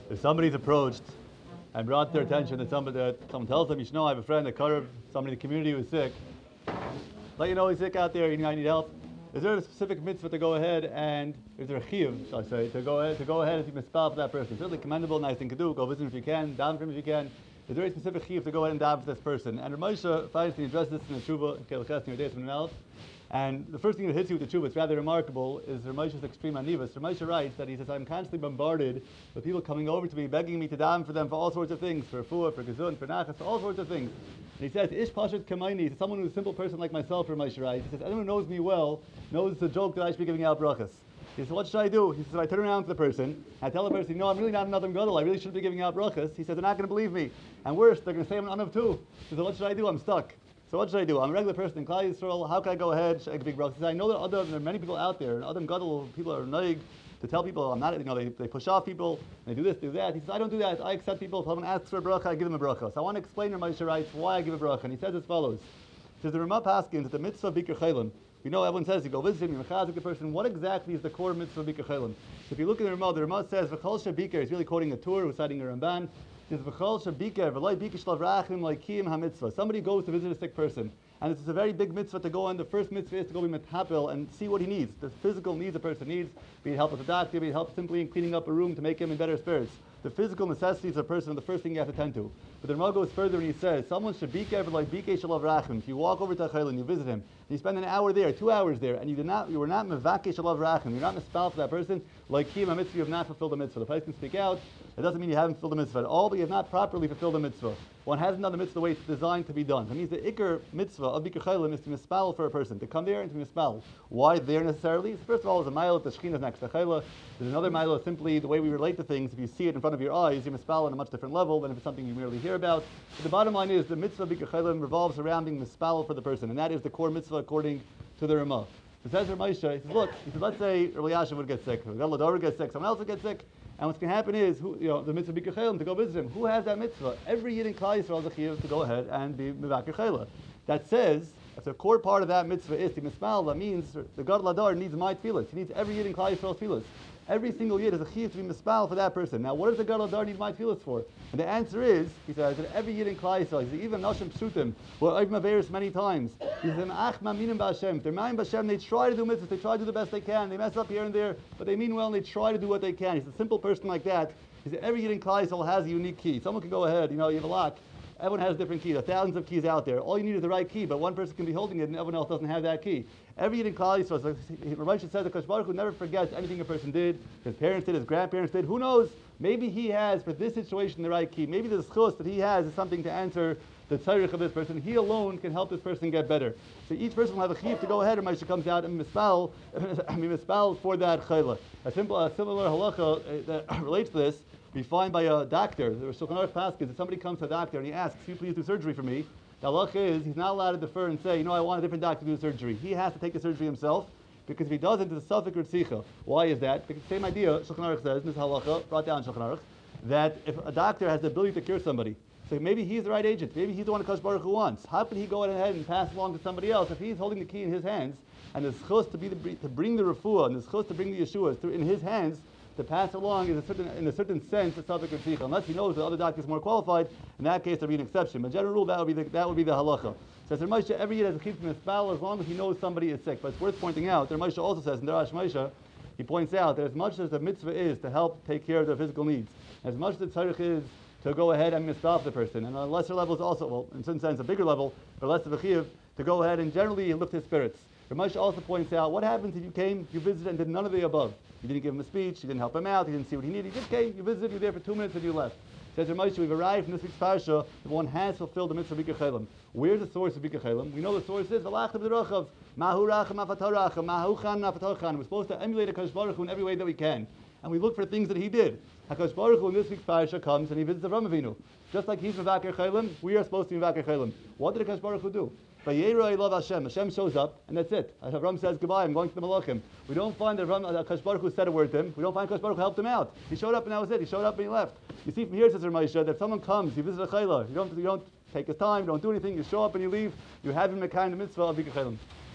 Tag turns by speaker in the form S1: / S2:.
S1: If somebody's approached and brought their attention that someone tells them, you should know, I have a friend, a Karab, somebody in the community who's sick, let you know he's sick out there, I need help. Is there a specific mitzvah to go ahead and, is there a chiyuv, shall I say, to go ahead and be mispal for that person? It's really commendable, nice thing to do. Go visit him if you can, daven for him if you can. Is there a specific chiyuv to go ahead and daven for this person? And Ramosha Feinstein addressed this in the Tshuva, Kelechesni, or Deis Menel. And the first thing that hits you with the Tshuva, it's rather remarkable, is Ramosha's extreme anivus. Ramosha writes that he says, I'm constantly bombarded with people coming over to me, begging me to daven for them for all sorts of things, for fuah, for gezun, for nachas, for all sorts of things. And he says, Ish Pashat Kamaini, someone who's a simple person like myself, Ramosha writes, he says, anyone who knows me well knows it's a joke that I should be giving out brachas. He says, what should I do? He says, I turn around to the person, I tell the person, no, I'm really not another gadol, I really shouldn't be giving out brachas. He says, they're not going to believe me. And worse, they're going to say I'm an anav too. He says, what should I do? I'm stuck. So what should I do? I'm a regular person in Klal Yisrael. How can I go ahead? Should I give big brachas? He says, I know that there are many people out there, and other gadol people are naig to tell people I'm not, they push off people, they do this, do that. He says, I don't do that. I accept people. If someone asks for a bracha, I give them a bracha. So I want to explain to Moshe writes why I give a bracha. And he says as follows. He says, the Ramah Paskins that the mitzvah of Bikur Chaylim, we know everyone says you go visit him, you mechazik the person. What exactly is the core mitzvah of Bikur Chaylim? So if you look at the Ramah says, V'chol Shabikar, he's really quoting a Tur who's citing a Ramban. He says, V'chol Shabikar, V'loi Bikar Shlav Rachim, Loi Kiyim HaMitzvah. Somebody goes to visit a sick person. And this is a very big mitzvah to go on. The first mitzvah is to go be metapel and see what he needs. The physical needs a person needs, be it help with the doctor, be it help simply in cleaning up a room to make him in better spirits. The physical necessities of a person are the first thing you have to tend to. But the Ramah goes further and he says, someone should be careful like Bikei Shalav Rachim. If you walk over to Chayil and you visit him, and you spend an hour there, 2 hours there, and you were not Mevakei Shalav Rachim, you're not mispal for that person, like Kiyam HaMitzvah, you have not fulfilled the mitzvah. The place can speak out. It doesn't mean you haven't fulfilled the mitzvah at all, but you have not properly fulfilled the mitzvah. One hasn't done the mitzvah the way it's designed to be done. That means the ikar mitzvah of Bikur Chaylim is to mispal for a person, to come there and to mispal. Why there necessarily? First of all, there's a mile of the Shekhinah next to Chayla. There's another mile of simply the way we relate to things. If you see it in front of your eyes, you mispal on a much different level than if it's something you merely hear about. But the bottom line is the mitzvah of Bikur Chaylim revolves around being mispal for the person, and that is the core mitzvah according to the Ramah. So says Ramosha, he says, look, let's say Rabbi Yasha would get sick, Rabbi Lador would get sick, someone else would get sick, and what's going to happen is, the mitzvah Bikur Chaylim, to go visit him. Who has that mitzvah? Every Yid in Klal Yisrael has a chiyuv to go ahead and be Mevakir Chayla. That says, if the core part of that mitzvah is to mispal, that means the God Lador needs my tefillas. He needs every Yid in Klal Yisrael's tefillas. Every single Yid has a chiyuv to be mispal for that person. Now, what does the God Lador need my tefillas for? And the answer is, he says, that every Yid in Klal Yisrael, he says, even Nashim Pshutim, or Ibn Averis many times, he says, Ach Maminim B'Hashem, they're Ma'im B'Hashem, they try to do mitzvahs, they try to do the best they can, they mess up here and there, but they mean well and they try to do what they can. He's a simple person like that. He said, every Yid in Klal Yisrael has a unique key. Someone can go ahead, you have a lock. Everyone has different keys. There are thousands of keys out there. All you need is the right key, but one person can be holding it and everyone else doesn't have that key. Every Yid in Klal Yisrael, Rav says that Kadosh Baruch Hu never forgets anything a person did, his parents did, his grandparents did. Who knows? Maybe he has, for this situation, the right key. Maybe the schus that he has is something to answer the tzarich of this person. He alone can help this person get better. So each person will have a chiyuv to go ahead, and Moshe comes out and mispal for that chayla. A similar halacha that relates to this, we find by a doctor. There was Shulchan Aruch Paskins, if somebody comes to a doctor and he asks, "Can you please do surgery for me?" The halacha is he's not allowed to defer and say, I want a different doctor to do the surgery. He has to take the surgery himself, because if he doesn't, it's a suffik ritzicha. Why is that? Because the same idea, Shulchan Aruch says, in this halacha, brought down Shulchan Aruch, that if a doctor has the ability to cure somebody, so maybe he's the right agent, maybe he's the one that Kadosh Baruch Hu wants. How can he go ahead and pass along to somebody else if he's holding the key in his hands, and the schus to bring the refuah, and the schus to bring the Yeshua in his hands, to pass along is in a certain sense a suffik ritzicha. Unless he knows the other doctor is more qualified, in that case there would be an exception. But general rule, that would be the halacha. Says Moshe, every Yid has a chiyuv from his spell as long as he knows somebody is sick. But it's worth pointing out, Moshe also says in Darash Moshe, he points out that as much as the mitzvah is to help take care of their physical needs, as much as the tzarich is to go ahead and mispal the person, and on a lesser level is also, well, in some sense a bigger level, but less of a chiyuv, to go ahead and generally lift his spirits. Moshe also points out, what happens if you came, you visited and did none of the above? You didn't give him a speech, you didn't help him out, you didn't see what he needed, you just came, you visited, you were there for 2 minutes and you left. Says Moshe, we've arrived from this week's parsha that one has fulfilled the mitzvah of Bikur Chaylim. Where's the source of Bikur Chaylim? We know the source is V'lachta b'derochav, Mahu Racham Afatar Racham, Mahu Chan Afatar Chan. We're supposed to emulate HaKadosh Baruch Hu in every way that we can. And we look for things that he did. HaKadosh Baruch Hu in this week's parsha comes and he visits Avram Avinu. Just like he's Mevakir Chaylim, we are supposed to be Mevakir Chaylim. What did HaKadosh Baruch Hu do? Vayera love Hashem. Hashem shows up, and that's it. Avram says goodbye. I'm going to the Malachim. We don't find that Kadosh Baruch Hu said a word to him. We don't find Kadosh Baruch Hu helped him out. He showed up, and that was it. He showed up and he left. You see from here, says Moshe, that if someone comes, you visit a chayla, you don't take his time, you don't do anything. You show up and you leave. You have him a kind of mitzvah of Bikur Chaylim.